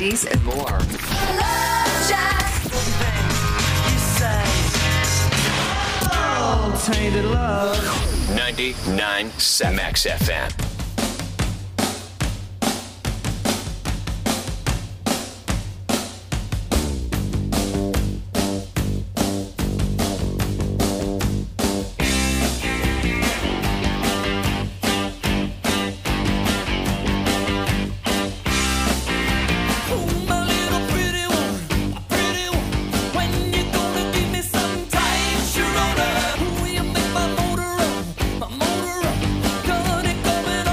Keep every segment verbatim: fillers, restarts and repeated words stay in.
movies, and more. Tainted love. ninety-nine point seven Max F M. Coming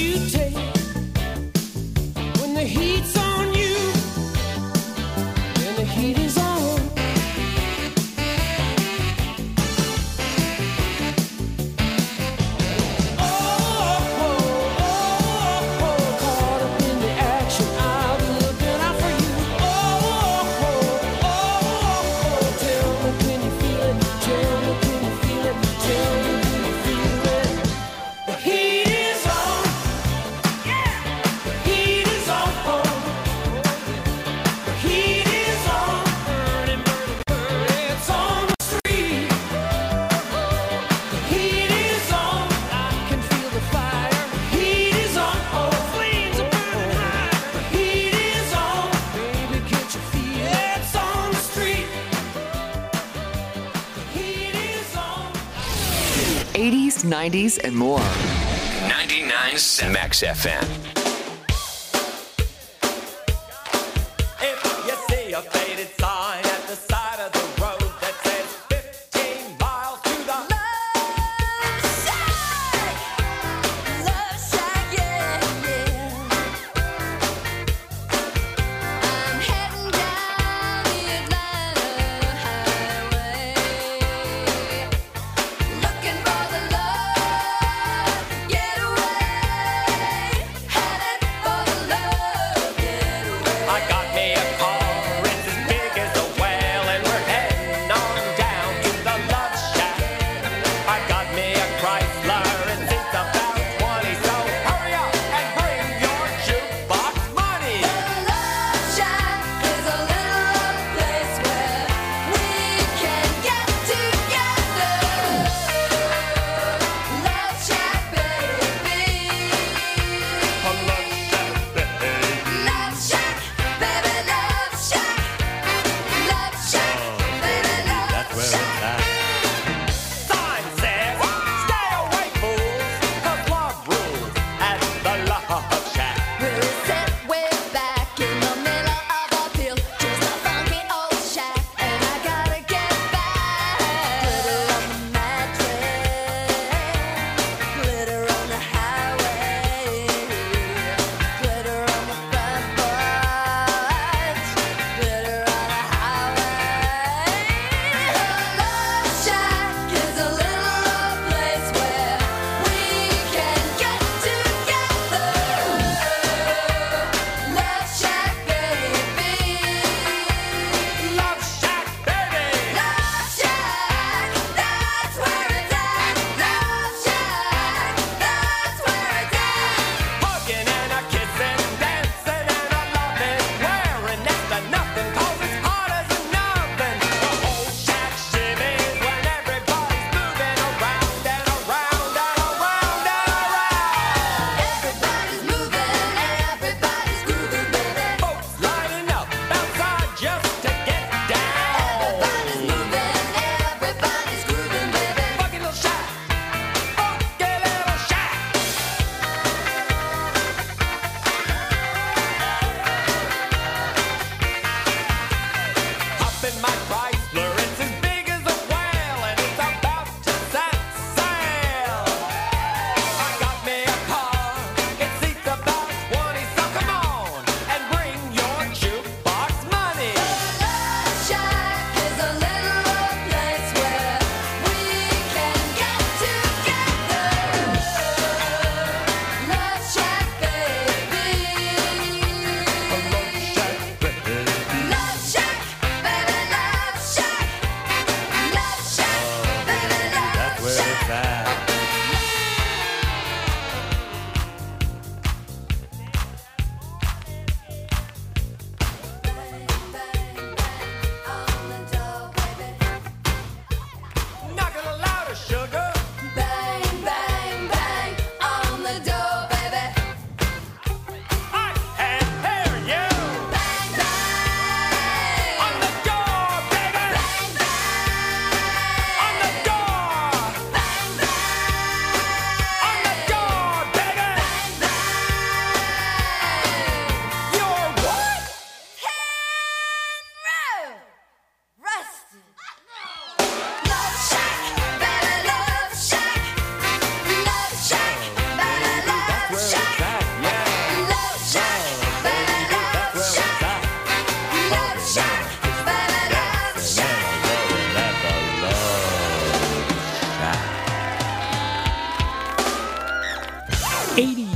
you take when the heat's on you, when the heat is on. eighties, nineties, and more. ninety-nine point Max F M. If you see a faded sign at the side of the road that says fifteen miles to the Love Shack, Love Shack, yeah, yeah. I'm heading down the Atlanta highway, looking for the love getaway. Had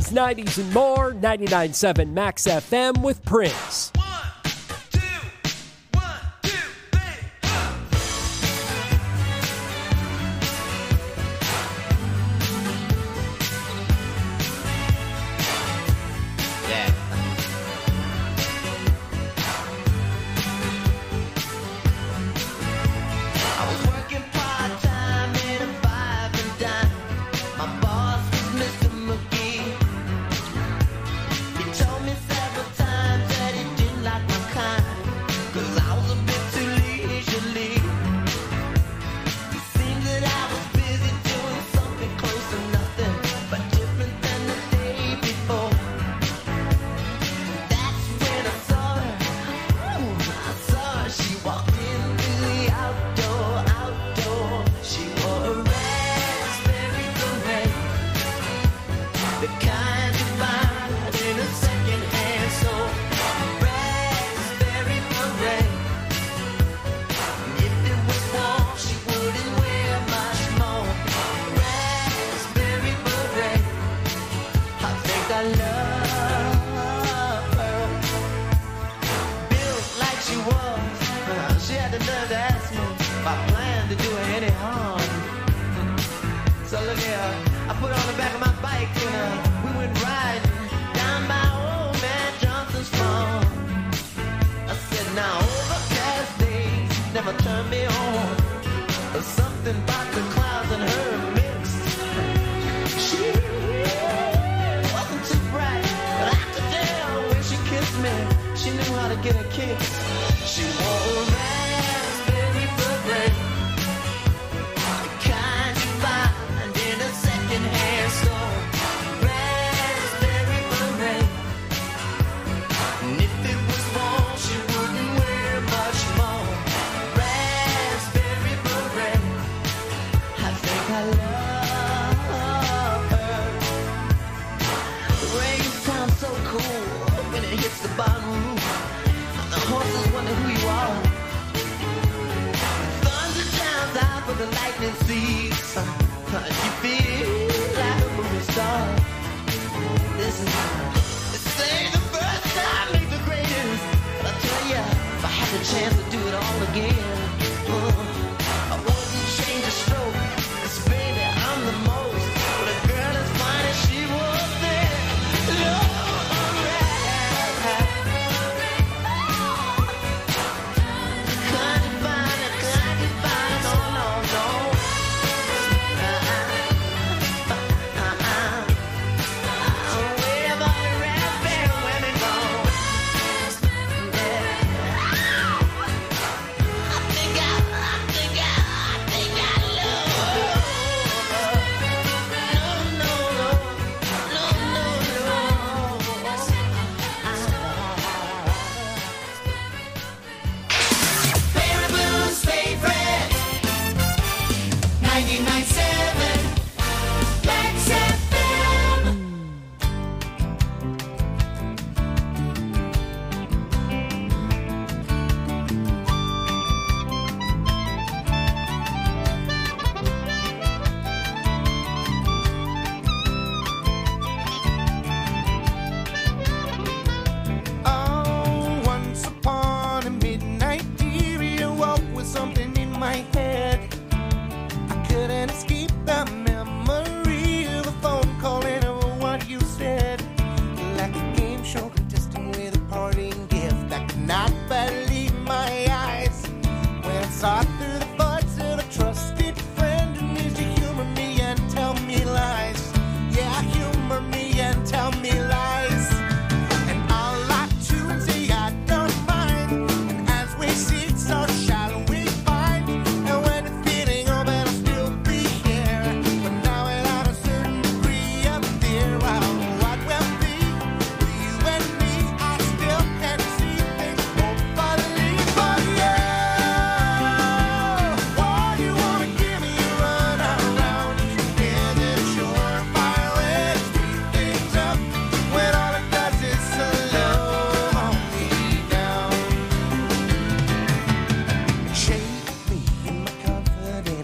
eighties, nineties, and more. ninety-nine point seven Max F M with Prince.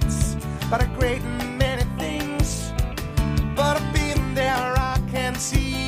but a great many things. But I've been there, I can see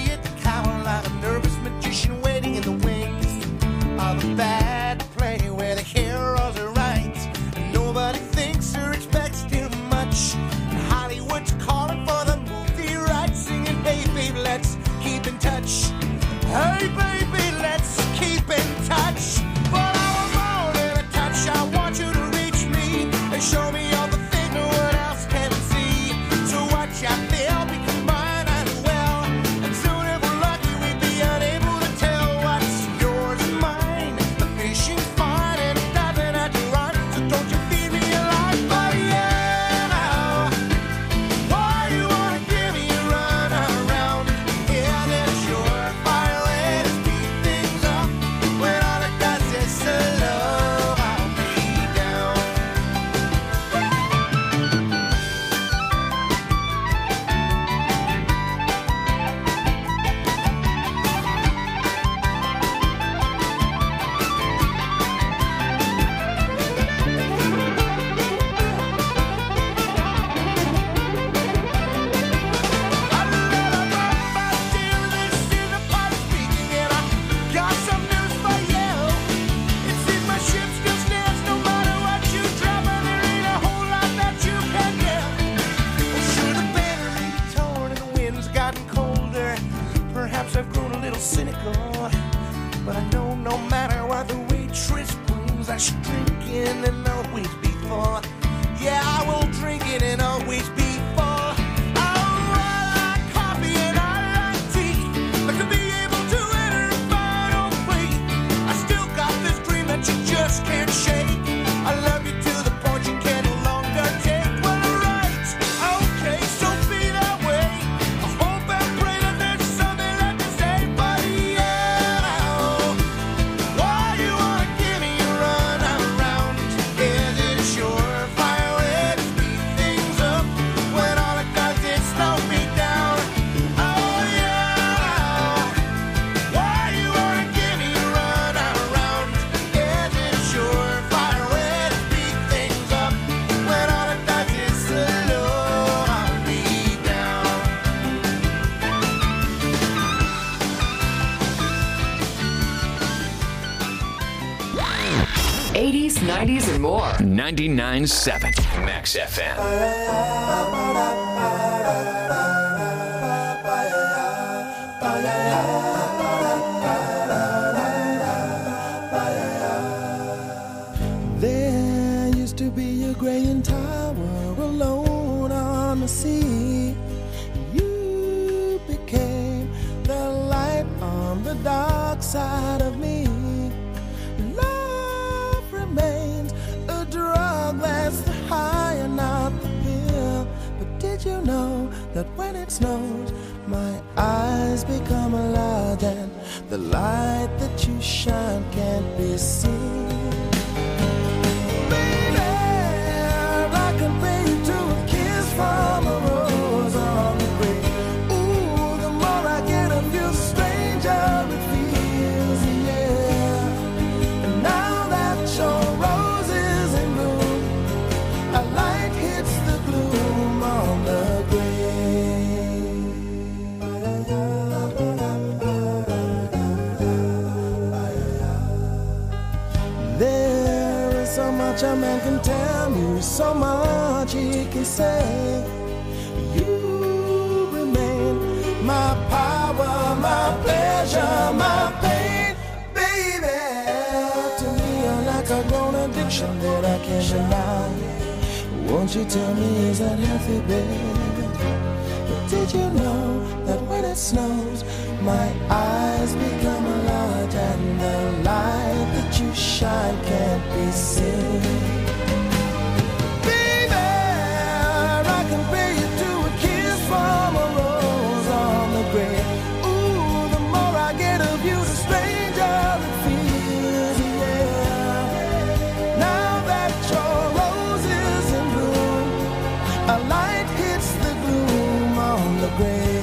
cynical, but I know no matter what the waitress brings, I should drink in and always be full. Yeah, I will drink it and always be full. Oh, I like coffee and I like tea, but to be able to enter a final plea, I still got this dream that you just can't shake. I love you to the point you can no longer take. Well, right, okay, so be that way. I hope and pray that there's something left to say, but yeah, why you wanna give me a run around? Is it a surefire way to speed things up when all it does is slow me down? Oh yeah, why you wanna give me a run around? Is it a surefire way to speed things up when all it does is slow me down? eighties, nineties, and more. ninety-nine point seven Max F M. There used to be a graying tower alone on the sea. You became the light on the dark side of me. Love remains a drug that's the high and not the pill. But did you know that when it snows, my eyes become large and the light that you shine can't be seen? Baby, I compare you to a kiss from a rose on the grave. Ooh, the more I get of you, the stranger it feels, yeah. And now that your rose is in bloom, a light hits the gloom on the grave. There is so much a man can tell me, so much he can say. You remain my power, my pleasure, my pain, baby. To me, you're like a grown addiction that I can't deny. Won't you tell me, is that healthy, baby? But did you know that when it snows, my eyes become large and the light that you shine can't be seen? Baby, I compare you to a kiss from a rose on the grave. Ooh, the more I get of you, the stranger it feels, yeah. Now that your rose is in bloom, a light hits the gloom on the grave.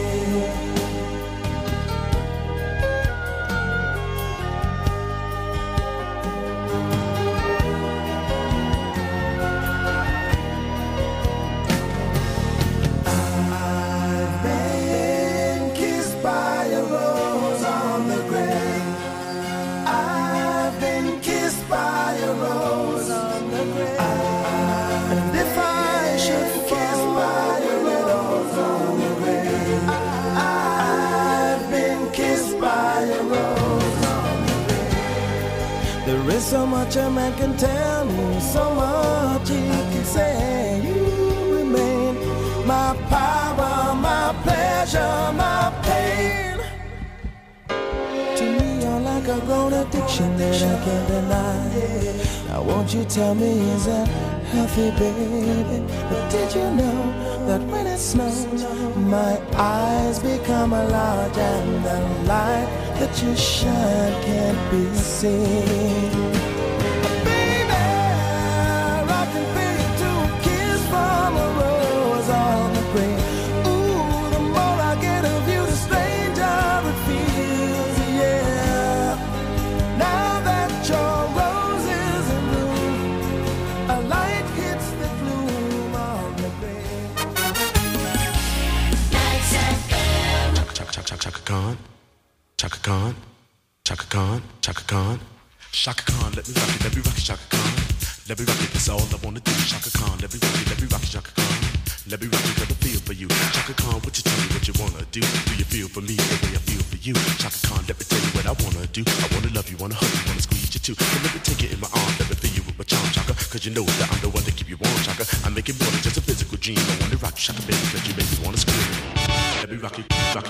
I've been kissed by a rose on the grave. I've been kissed by a rose on the grave. And if I should fall by a rose on the grave, I've been kissed by a rose on the grave. There is so much a man can tell me, so much he can say. You remain my power, my pleasure, my pain. To me, you're like a grown addiction that I can't deny. Now won't you tell me, is that healthy, baby? But did you know that when it snows, my eyes become large and the light that you shine can't be seen? Baby, I compare you to a kiss from a rose on the grave. Ooh, the more I get of you, the stranger it feels, yeah. Now that your rose is in bloom, a light hits the gloom on the grave. Chaka Chaka Chaka Khan, Chaka Khan, Chaka Khan, Chaka Khan, Chaka Khan. Let me rock it, let me rock it, Chaka Khan. Let me rock it, that's all I wanna do. Chaka Khan, let me rock it, let me rock it, Chaka Khan. Let me rock it, let me feel for you. Chaka Khan, what you tell me, what you wanna do? Do you feel for me the way I feel for you? you. Shaka Khan, let me tell you what I wanna do. I wanna love you, wanna hug you, wanna squeeze you too. So let me take it in my arms, let me feel you with my charm, Shaka. Cause you know that I'm the one to keep you warm, Shaka. I make it more than just a physical dream. I wanna rock you, Shaka, baby, cause you make me wanna scream. Let me rock you, rock you.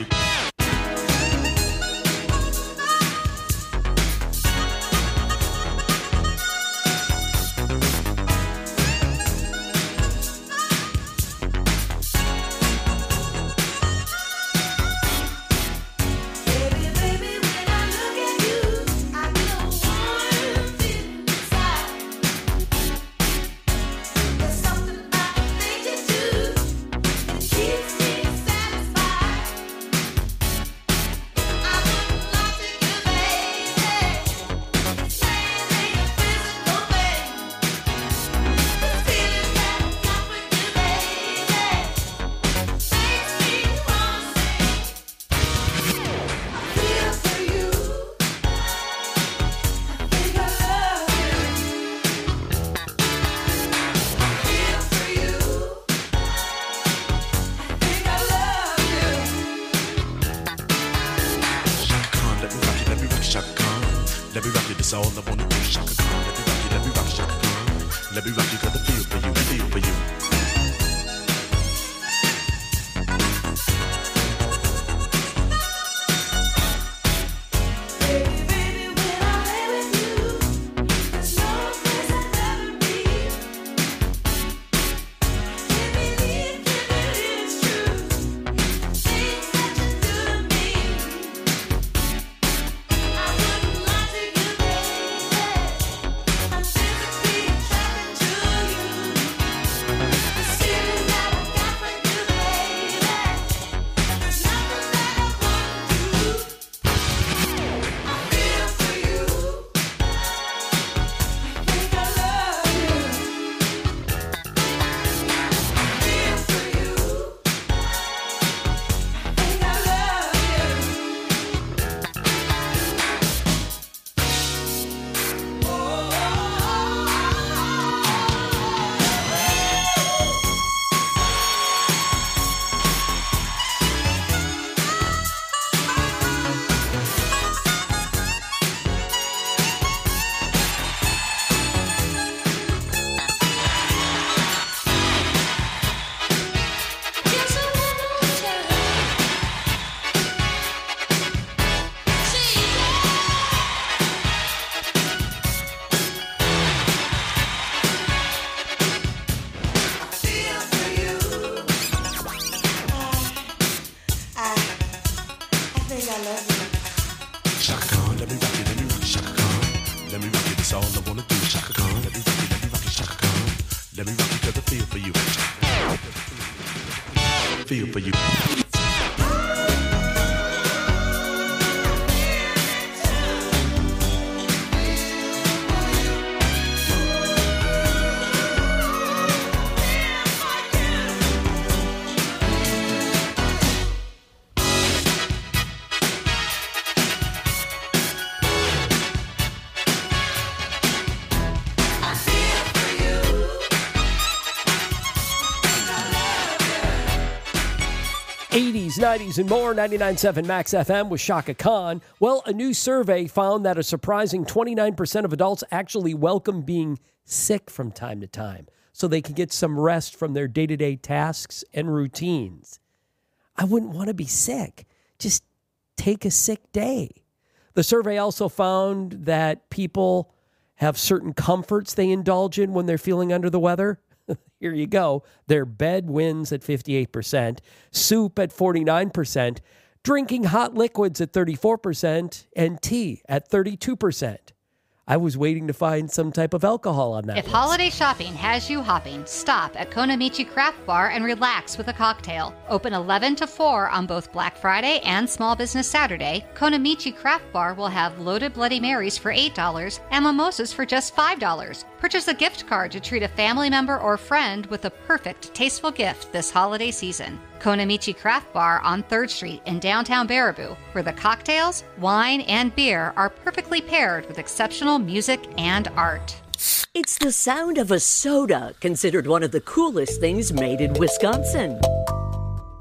eighties, nineties, and more. ninety-nine point seven Max F M with Shaka Khan. Well, a new survey found that a surprising twenty-nine percent of adults actually welcome being sick from time to time so they can get some rest from their day-to-day tasks and routines. I wouldn't want to be sick. Just take a sick day. The survey also found that people have certain comforts they indulge in when they're feeling under the weather. Here you go. Their bed wins at fifty-eight percent, soup at forty-nine percent, drinking hot liquids at thirty-four percent, and tea at thirty-two percent. I was waiting to find some type of alcohol on that If list. holiday shopping has you hopping, stop at Konamichi Craft Bar and relax with a cocktail. Open eleven to four on both Black Friday and Small Business Saturday, Konamichi Craft Bar will have loaded Bloody Marys for eight dollars and mimosas for just five dollars. Purchase a gift card to treat a family member or friend with a perfect, tasteful gift this holiday season. Konamichi Craft Bar on third Street in downtown Baraboo, where the cocktails, wine, and beer are perfectly paired with exceptional music and art. It's the sound of a soda, considered one of the coolest things made in Wisconsin.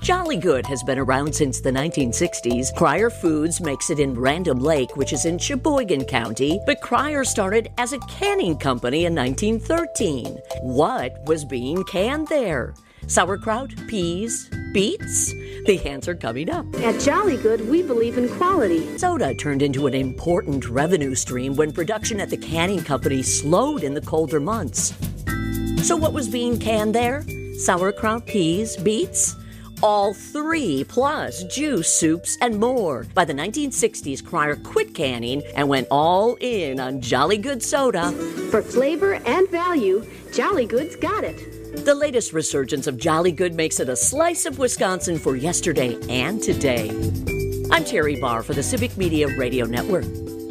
Jolly Good has been around since the nineteen sixties. Cryer Foods makes it in Random Lake, which is in Sheboygan County, but Cryer started as a canning company in nineteen thirteen. What was being canned there? Sauerkraut, peas, beets? The answer coming up. At Jolly Good, we believe in quality. Soda turned into an important revenue stream when production at the canning company slowed in the colder months. So what was being canned there? Sauerkraut, peas, beets? All three, plus juice, soups, and more. By the nineteen sixties, Cryer quit canning and went all in on Jolly Good soda. For flavor and value, Jolly Good's got it. The latest resurgence of Jolly Good makes it a slice of Wisconsin for yesterday and today. I'm Terry Barr for the Civic Media Radio Network.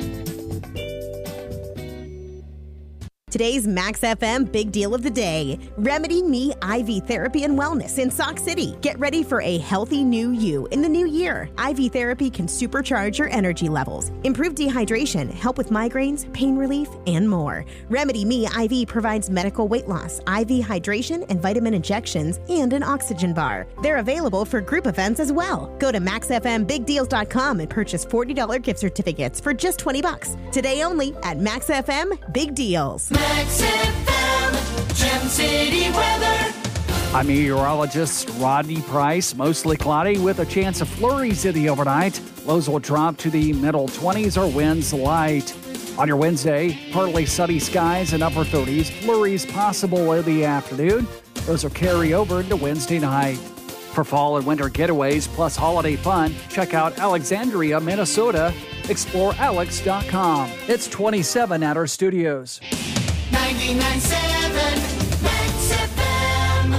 Today's Max F M Big Deal of the Day. Remedy Me I V Therapy and Wellness in Sauk City. Get ready for a healthy new you in the new year. I V therapy can supercharge your energy levels, improve dehydration, help with migraines, pain relief, and more. Remedy Me I V provides medical weight loss, I V hydration, and vitamin injections, and an oxygen bar. They're available for group events as well. Go to max f m big deals dot com and purchase forty dollars gift certificates for just twenty bucks. Today only at Max F M Big Deals. Max F M, Gem City weather. I'm meteorologist Rodney Price. Mostly cloudy with a chance of flurries in the overnight. Lows will drop to the middle twenties or winds light. On your Wednesday, partly sunny skies and upper thirties. Flurries possible in the afternoon. Those will carry over into Wednesday night. For fall and winter getaways plus holiday fun, check out Alexandria, Minnesota. explore alex dot com. It's twenty-seven at our studios. ninety-nine point seven Max F M.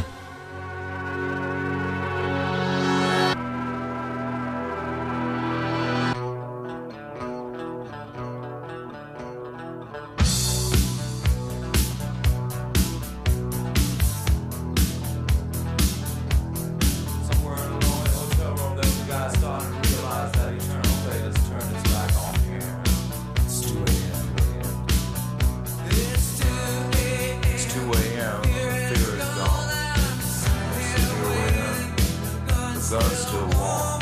Somewhere in a lonely hotel room, there's a guy starting to realize that eternal fate has turned its back on here. It's two a.m. It's two a.m. The fear is gone. So here we are. The gun's still warm.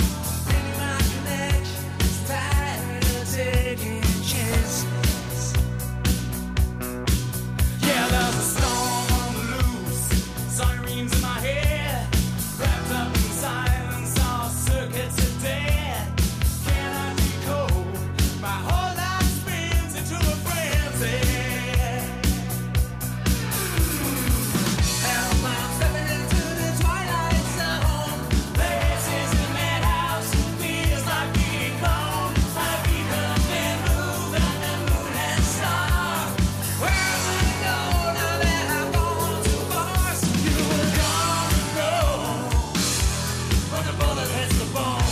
Yeah, there's a storm on the loose. Sirens in my head. Wrapped up in silence, all circuits are dead. Can I decode? My whole life spins into a frenzy. Help, I'm stepping into the twilight zone. This is the madhouse, feels like being gone. I've even been moved on the moon and star. Where am I to go now that I've gone too far? So you will come and go when the bullet hits the bone.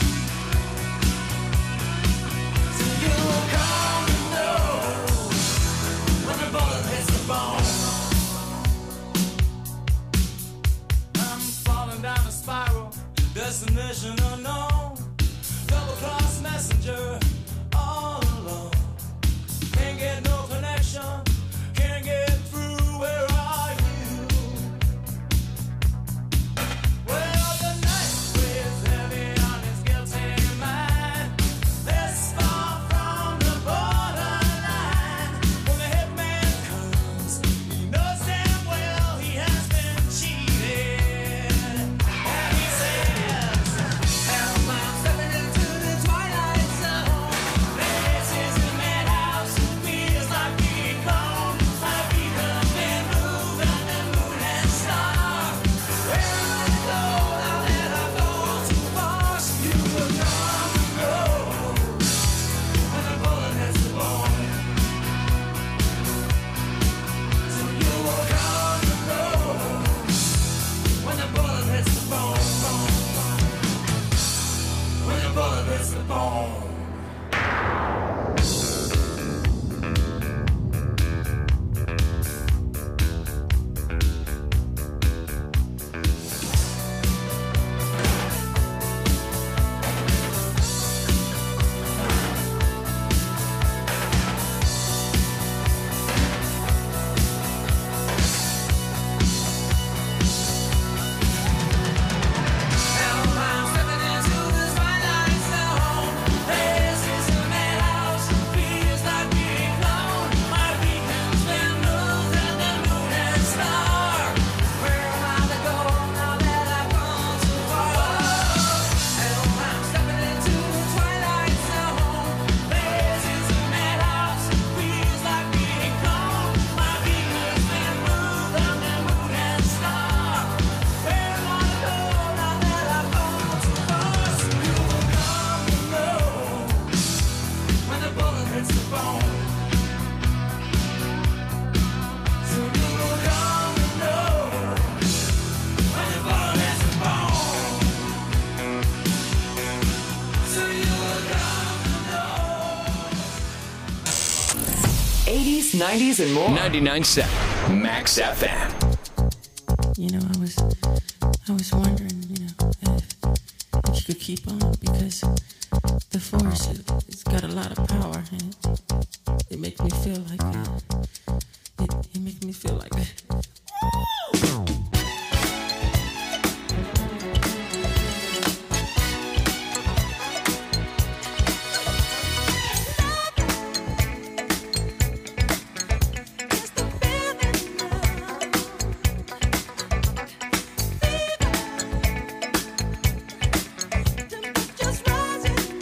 So you will come and know when the bullet hits the bone. I'm falling down a spiral, destination unknown. Double cross messenger, all alone. Can't get no connection, can't get through. Where are you? Well, the night weighs heavy on his guilty mind. This far from the borderline. When the hitman comes, he knows damn well he has been cheated. And he says, help, I'm stepping into the twilight zone. eighties, nineties, and more. ninety-nine point seven Max F M. You know, I was, I was wondering, you know, if, if you could keep on, because the force, it, it's got a lot of power, and it, it makes me feel like, uh, it, it makes me feel like that.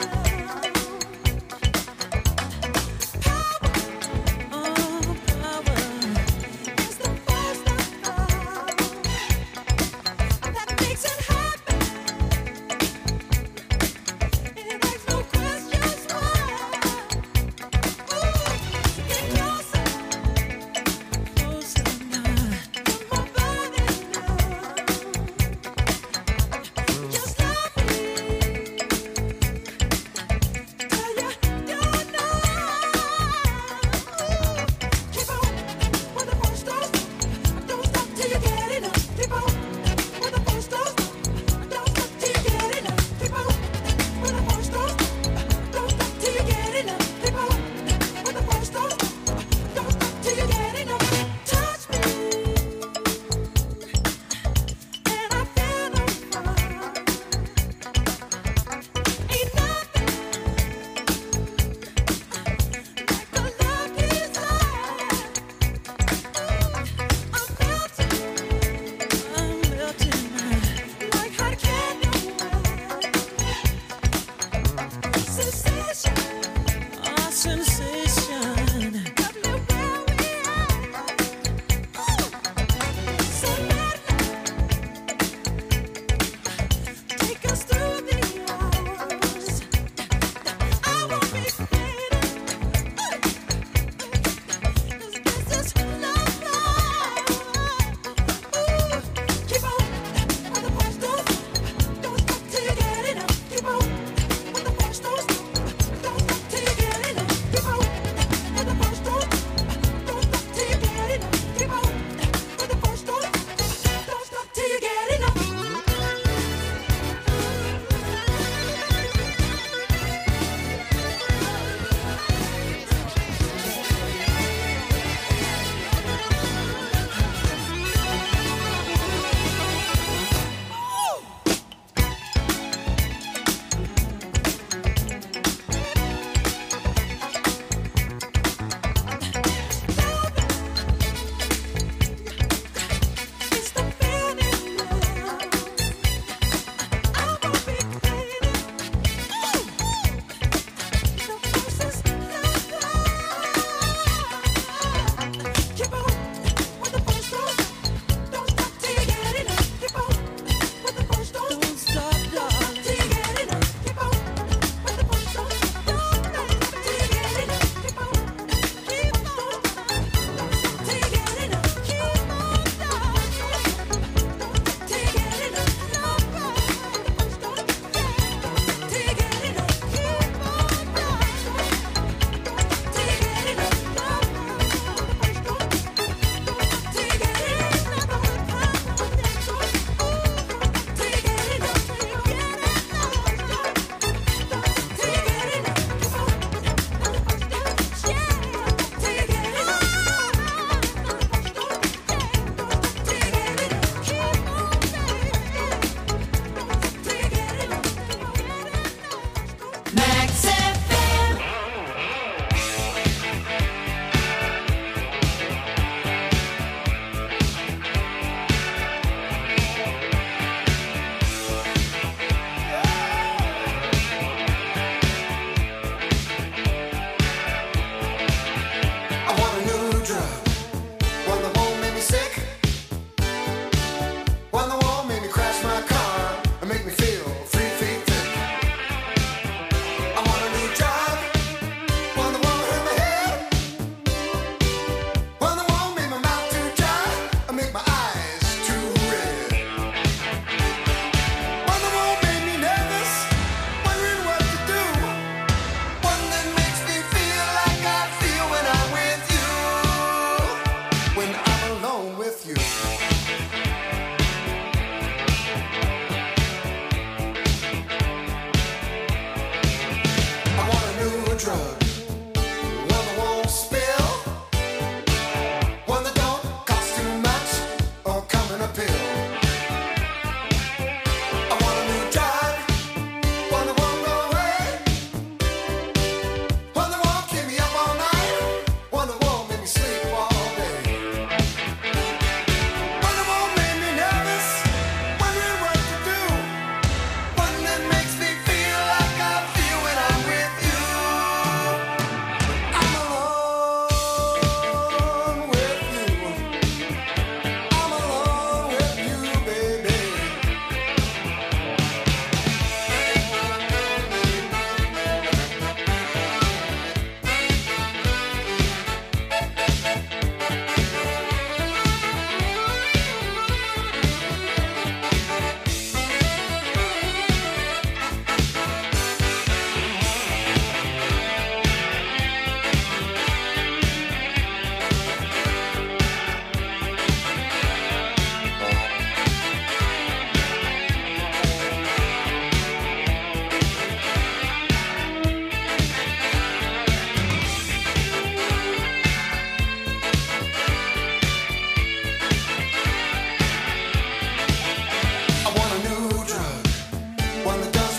Power,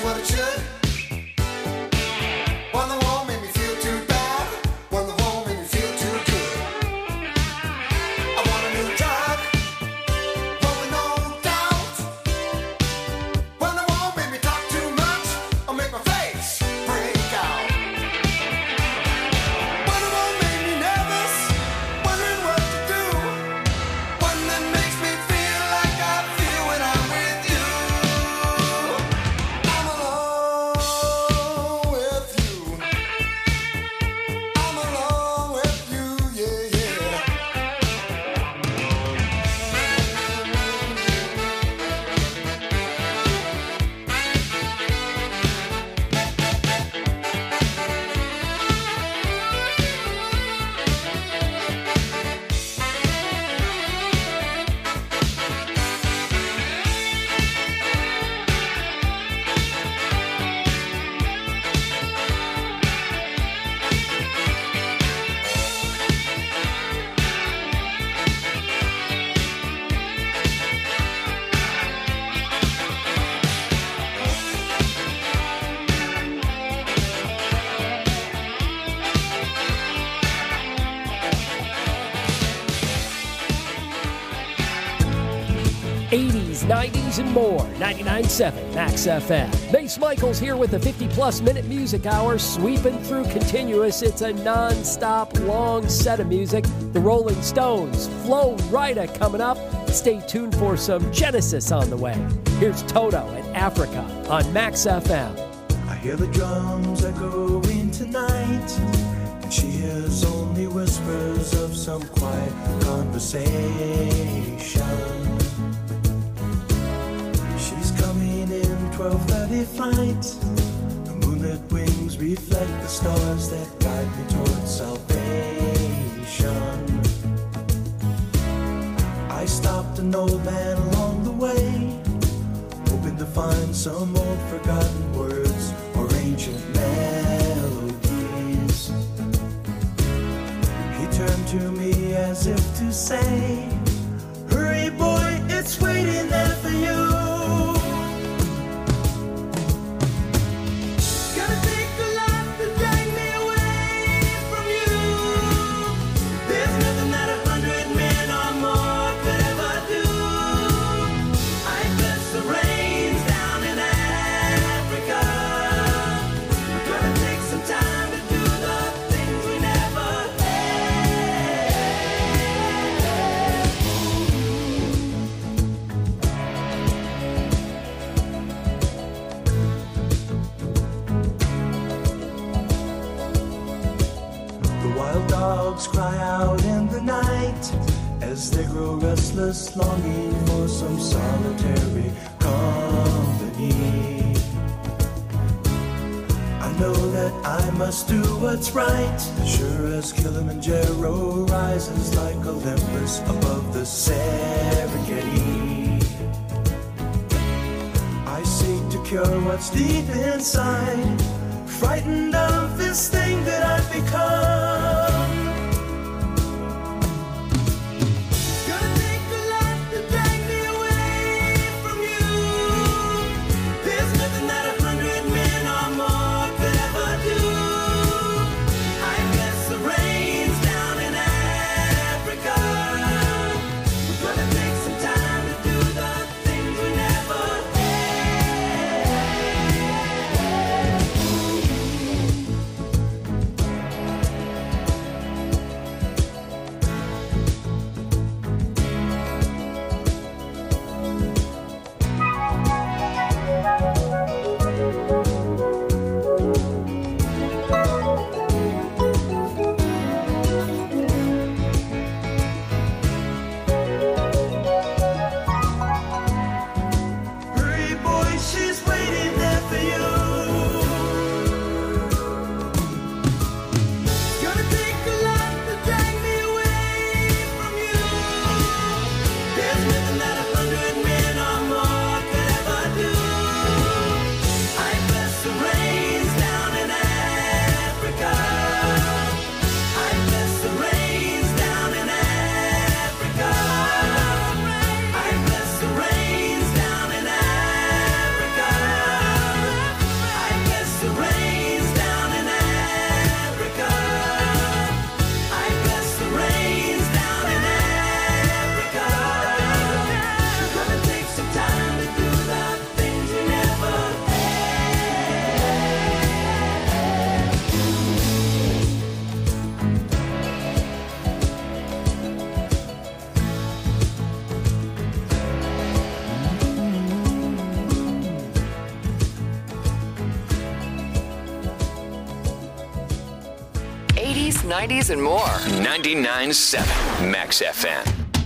what it should. When the war made me feel too bad, when the war made me feel too good. I want a new drug, but with no doubt. When the war made me talk too much, or make my face break out. When the war made me nervous, wondering what to do. When it makes me feel like I feel when I'm with you. I'm alone with you. I'm alone with you, yeah, yeah. eighties, nineties, and more. ninety-nine point seven Max F M. Mace Michaels here with a fifty-plus minute music hour, sweeping through continuous. It's a non-stop, long set of music. The Rolling Stones, Flo Rida coming up. Stay tuned for some Genesis on the way. Here's Toto and Africa on Max F M. I hear the drums echoing tonight, and she hears only whispers of some quiet conversation. She's coming in twelve thirty flight. The moonlit wings reflect the stars that guide me towards salvation. I stopped an old man along the way, hoping to find some old forgotten words or ancient melodies. He turned to me as if to say, hurry boy, it's waiting there for you. Gonna take a lot to drag me away from you. There's nothing that a hundred men or more could ever do. I bless the rains down in Africa. Gonna take some time to do the things we never The wild dogs cry out in the night as they grow restless, longing for some solitary company. I know that I must do what's right, sure as Kilimanjaro rises like Olympus above the Serengeti. I seek to cure what's deep inside, frightened of this thing that I've become. Gonna take a lot to drag me away from you. There's nothing that a hundred men or more could ever do. I bless the rains down in Africa. We're gonna take some time to do the things we never had. eighties, nineties, and more. ninety-nine point seven Max F M.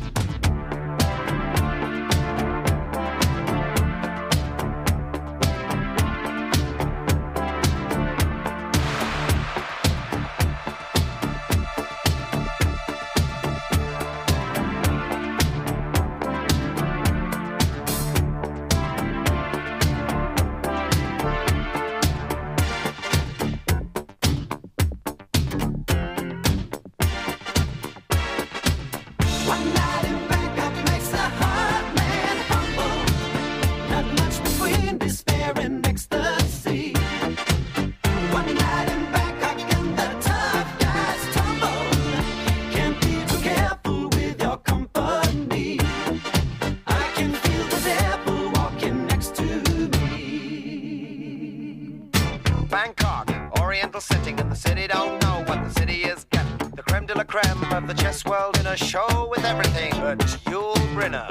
One night in Bangkok makes a hard man humble. Not much between despair and ecstasy. One night in Bangkok and the tough guys tumble. Can't be too careful with your company. I can feel the devil walking next to me. Bangkok, Oriental sitting in the city, don't know what the city is getting. The creme de la creme of the chess world in a show with everything but Yul Brynner.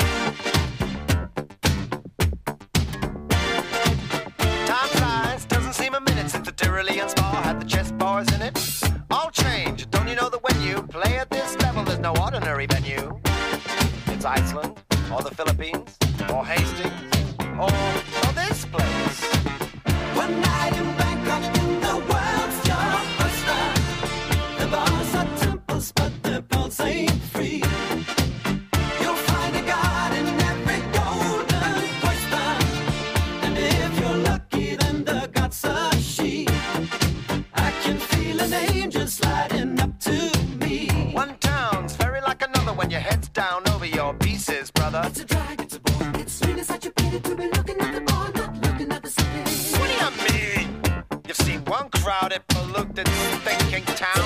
Time flies, doesn't seem a minute since the Tyrolean Spa had the chess bars in it. All change, don't you know that when you play at this level, there's no ordinary venue? It's Iceland, or the Philippines, or Hastings, or, or this place. One night in Bangkok in the world's your oyster. The bars are temples, but the pulse ain't free. You'll find a god in every golden oyster. And if you're lucky, then the god's a she. I can feel an angel sliding up to me. One town's very like another when your head's down over your pieces, brother. It's a drag, it's a bore. It's really such a pity to be looking at the bar, not looking at the city. What do you mean? You've seen one crowded, polluted, thinking town.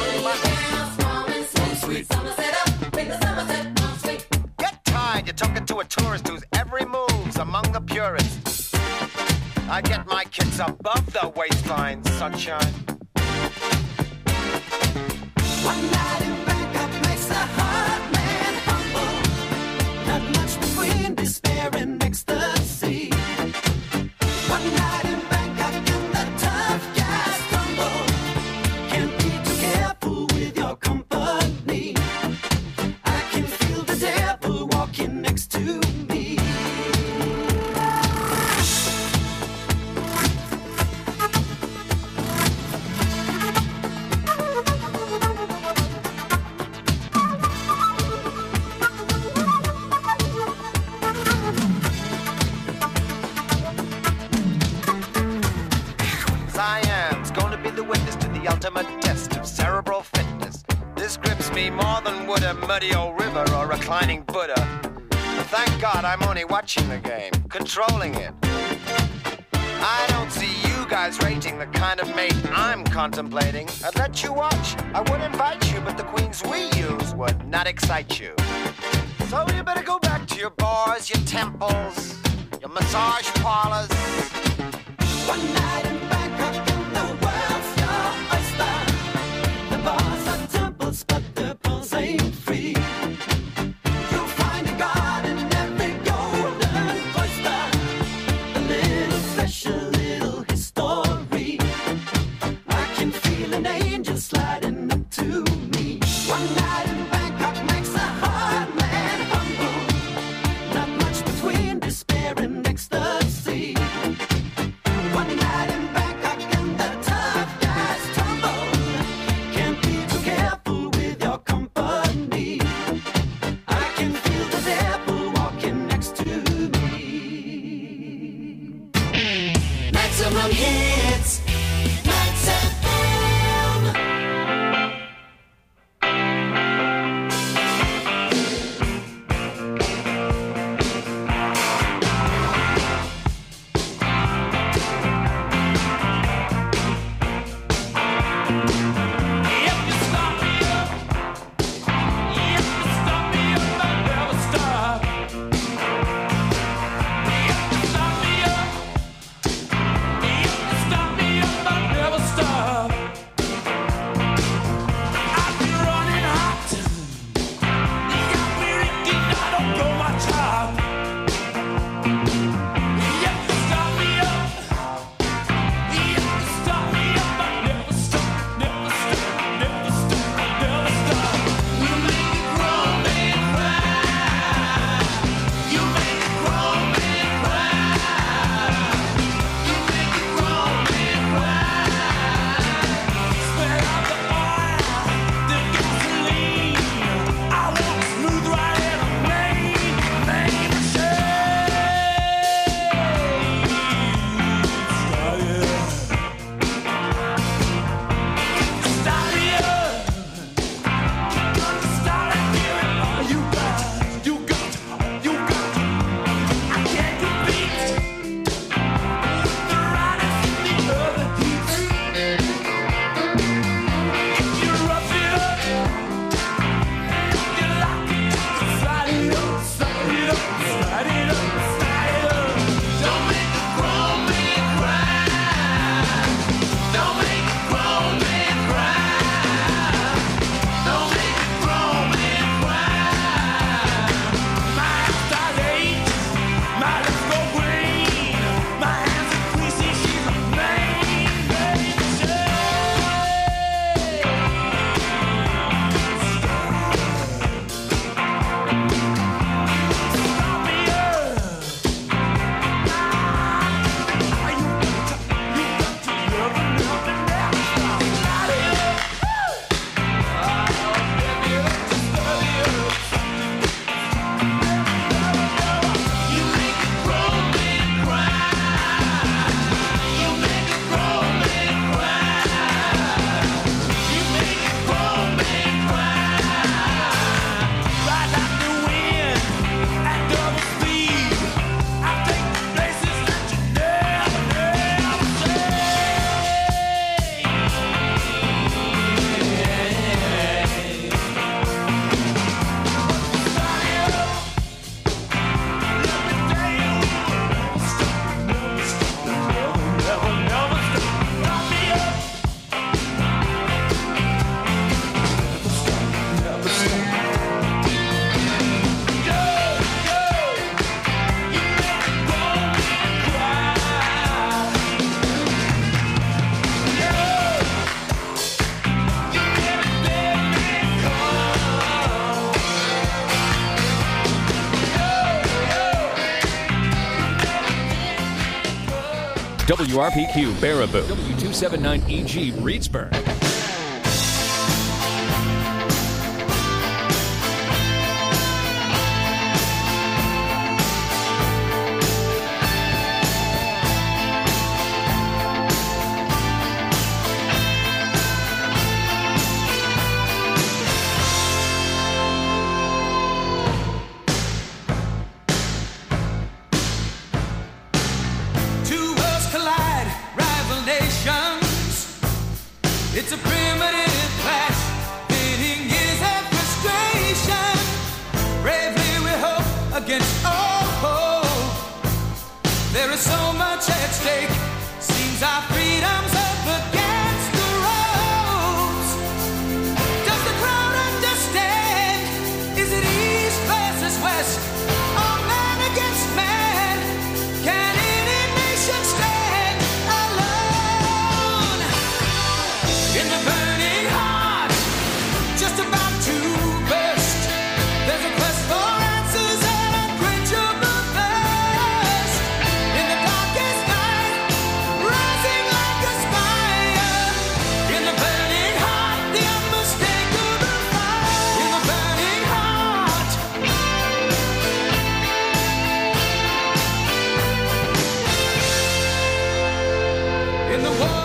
Get tired, you're talking to a tourist whose every move's among the purists. I get my kicks above the waistline, sunshine. One night in Bangkok makes a hard man humble. Not much between despair and ecstasy. One night in Bangkok and the tough guys tumble. Can't be too careful with your company. I can feel the devil walking next to me. Cyan's gonna be the witness to the ultimate test of cerebral fitness. This grips me more than would a muddy old river or reclining Buddha. But thank God I'm only watching the game, controlling it. I don't see you guys rating the kind of mate I'm contemplating. I'd let you watch, I would invite you, but the queens we use would not excite you. So you better go back to your bars, your temples, your massage parlors. One night in Bangkok and the world's your oyster. The bars are temples, but the pulse ain't free. You'll find a god in every golden oyster. A little flesh, a little history. I can feel an angel sliding up to me. One night in Bangkok makes a hard man humble. Not much between despair and ecstasy. One night in Bangkok and the tough guys tumble. Can't be too careful with your company. I can feel the devil walking next to me. Maximum hits, Max F M. Stop W R P Q Baraboo, W two seventy-nine E G Reedsburg. Two worlds collide, rival nations. It's a primitive clash, pitting years of frustration. Bravely we hope against all hope. There is so much at stake. Seems our freedom's up against the ropes. Does the crowd understand? Is it east versus west? Or man against man? Can any nation stand alone? In the burning heart, just about to burst, there's a quest for answers and unquenchable thirst. In the darkest night, rising like a spire. In the burning heart, the unmistakable fire. In the burning heart. In the war